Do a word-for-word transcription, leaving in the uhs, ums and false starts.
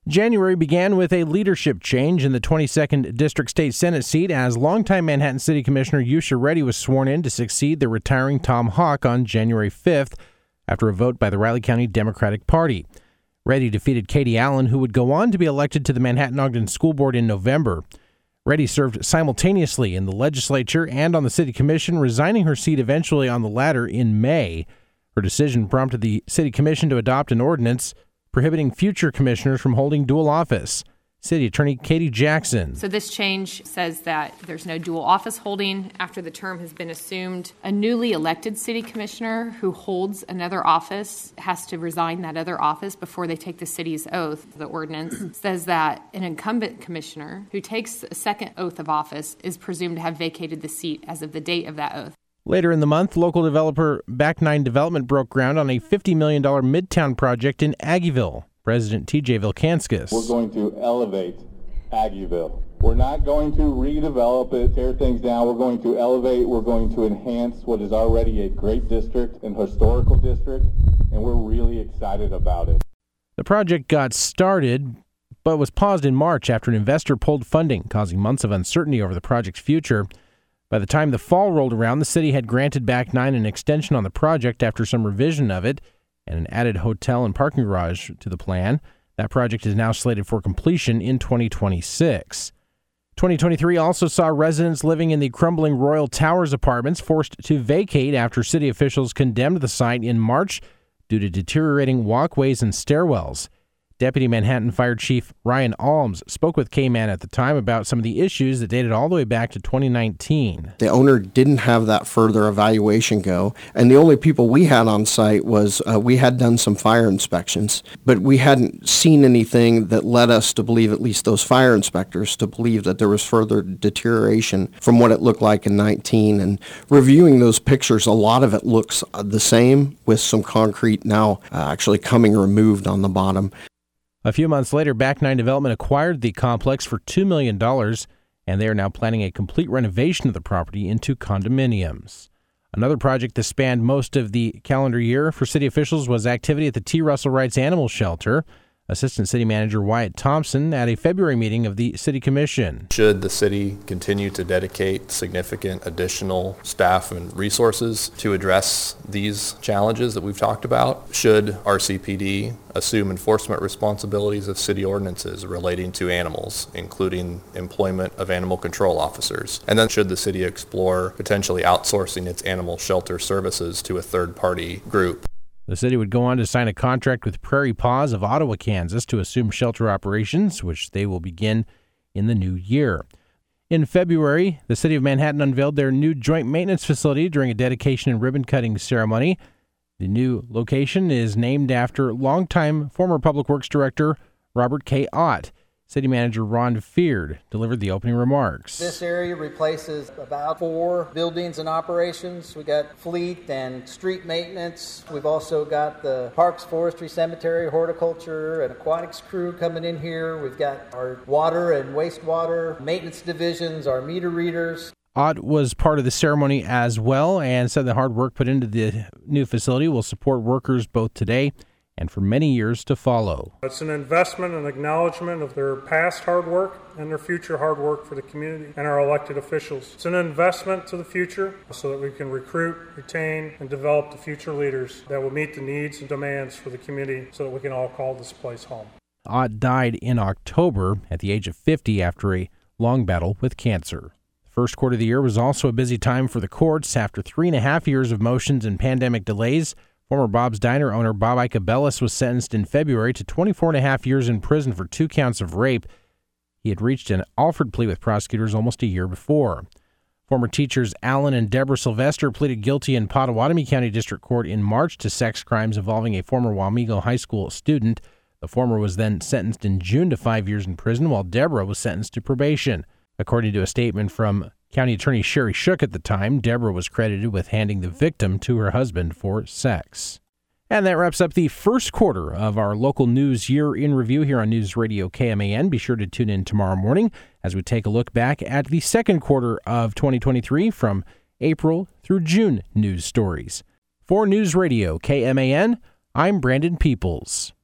January began with a leadership change in the twenty-second District State Senate seat as longtime Manhattan City Commissioner Yusha Reddy was sworn in to succeed the retiring Tom Hawk on January fifth after a vote by the Riley County Democratic Party. Reddy defeated Katie Allen, who would go on to be elected to the Manhattan-Ogden School Board in November. Reddy served simultaneously in the legislature and on the city commission, resigning her seat eventually on the latter in May. Her decision prompted the city commission to adopt an ordinance prohibiting future commissioners from holding dual office. City Attorney Katie Jackson. So this change says that there's no dual office holding after the term has been assumed. A newly elected city commissioner who holds another office has to resign that other office before they take the city's oath. The ordinance says that an incumbent commissioner who takes a second oath of office is presumed to have vacated the seat as of the date of that oath. Later in the month, local developer Back Nine Development broke ground on a fifty million dollars Midtown project in Aggieville. President T J Vilkanskas. We're going to elevate Aggieville. We're not going to redevelop it, tear things down. We're going to elevate. We're going to enhance what is already a great district, an historical district, and we're really excited about it. The project got started, but was paused in March after an investor pulled funding, causing months of uncertainty over the project's future. By the time the fall rolled around, the city had granted Back Nine an extension on the project after some revision of it and an added hotel and parking garage to the plan. That project is now slated for completion in twenty twenty-six. twenty twenty-three also saw residents living in the crumbling Royal Towers apartments forced to vacate after city officials condemned the site in March due to deteriorating walkways and stairwells. Deputy Manhattan Fire Chief Ryan Alms spoke with K-Man at the time about some of the issues that dated all the way back to twenty nineteen. The owner didn't have that further evaluation go, and the only people we had on site was uh, we had done some fire inspections, but we hadn't seen anything that led us to believe, at least those fire inspectors, to believe that there was further deterioration from what it looked like in nineteen. And reviewing those pictures, a lot of it looks the same with some concrete now uh, actually coming removed on the bottom. A few months later, Back Nine Development acquired the complex for two million dollars, and they are now planning a complete renovation of the property into condominiums. Another project that spanned most of the calendar year for city officials was activity at the T. Russell Wright's Animal Shelter. Assistant City Manager Wyatt Thompson at a February meeting of the City Commission. Should the city continue to dedicate significant additional staff and resources to address these challenges that we've talked about? Should R C P D assume enforcement responsibilities of city ordinances relating to animals, including employment of animal control officers? And then should the city explore potentially outsourcing its animal shelter services to a third-party group? The city would go on to sign a contract with Prairie Paws of Ottawa, Kansas to assume shelter operations, which they will begin in the new year. In February, the City of Manhattan unveiled their new joint maintenance facility during a dedication and ribbon-cutting ceremony. The new location is named after longtime former Public Works Director Robert K. Ott. City Manager Ron Feard delivered the opening remarks. This area replaces about four buildings and operations. We got fleet and street maintenance. We've also got the Parks, Forestry, Cemetery, Horticulture, and Aquatics crew coming in here. We've got our water and wastewater maintenance divisions, our meter readers. Ott was part of the ceremony as well and said the hard work put into the new facility will support workers both today and for many years to follow. It's an investment and acknowledgement of their past hard work and their future hard work for the community and our elected officials. It's an investment to the future so that we can recruit, retain, and develop the future leaders that will meet the needs and demands for the community so that we can all call this place home. Ott died in October at the age of fifty after a long battle with cancer. The first quarter of the year was also a busy time for the courts. After three and a half years of motions and pandemic delays, former Bob's Diner owner Bob Icabellis was sentenced in February to twenty-four and a half years in prison for two counts of rape. He had reached an Alford plea with prosecutors almost a year before. Former teachers Alan and Deborah Sylvester pleaded guilty in Pottawatomie County District Court in March to sex crimes involving a former Wamego High School student. The former was then sentenced in June to five years in prison, while Deborah was sentenced to probation. According to a statement from County Attorney Sherry Shook at the time, Deborah was credited with handing the victim to her husband for sex. And that wraps up the first quarter of our local news year in review here on News Radio K M A N. Be sure to tune in tomorrow morning as we take a look back at the second quarter of twenty twenty-three from April through June news stories. For News Radio K M A N, I'm Brandon Peoples.